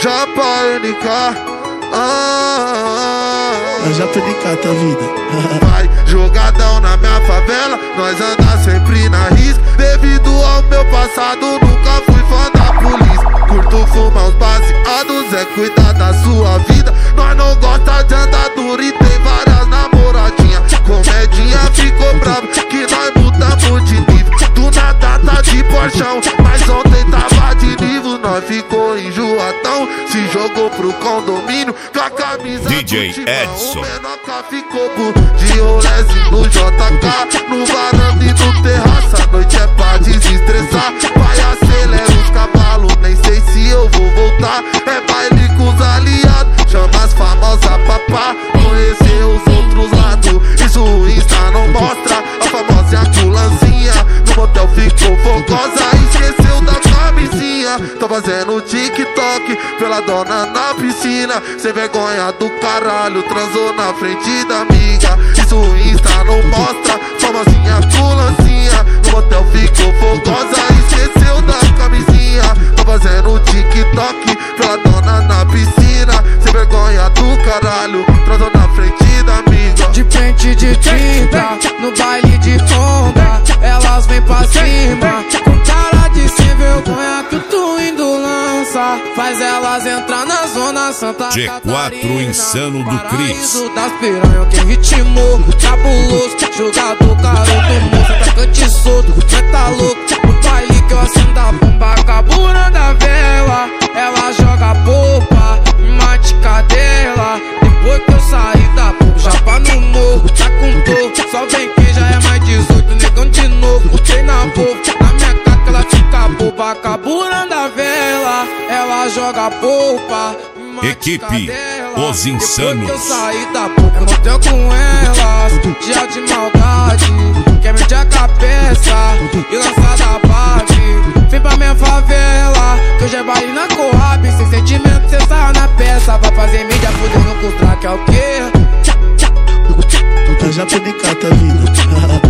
Japa NK. Japa NK, tá vida. Vai jogadão na minha favela, nós anda sempre na risca. Devido ao meu passado, nunca fui fã da polícia. Curto fumar os baseados, é cuidar da sua vida. Nós não gosta de andar duro e tem várias namoradinhas. Comedinha ficou brava que nós mudamos de nível. Do nada tá de porchão, mas ontem tava de nível. Nós ficou enjoadão, se jogou pro condomínio com a camisa DJ do timão. Edson. O Menoca ficou de rolezinho no JK, no varanda e no terraço. A noite é pra desestressar. Vai acelera os cavalos, nem sei se eu vou voltar. É baile com os aliados, chama as famosas papá. Conhecer os outros lados, isso o Insta não mostra. A famosa culancinha no motel ficou fogosa, esqueceu da camisinha. Tá fazendo TikTok pela dona na piscina. Sem vergonha do caralho, transou na frente da amiga. Isso o Insta não mostra. Famosinha culancinha no motel ficou fogosa, esqueceu da camisinha. Tá fazendo TikTok pela dona na piscina. Sem vergonha do caralho, transou na frente da amiga. De pente de 30, no baile de Honda, elas vêm pra cima, com cara de sem vergonha que o Twindo lança. Faz elas entrar na zona Santa G4 Catarina, insano do Cris. paraíso das piranhas que ritmou, cabuloso, jogador, garoto, moça, atacante solto, cê tá louco, no baile que eu acendo a bomba, carburando a vela, ela joga popa, mate cadela, depois que eu saí da boca, japa no morro, tá com dor, só vem que já é mais 18, negão de novo, tem na boca, na minha cara ela fica boba, carburando a vela, ela joga popa, Equipe Os Insanos. depois que eu saí da boca, eu motel com elas, dia de maldade, quer me de a cabeça e lançar da Barbie. Vem pra minha favela, que hoje é baile na Coab, sem sentimento cê sai na peça. Vai fazer mídia fudendo com o track, é o quê? Japa NK, tá vida.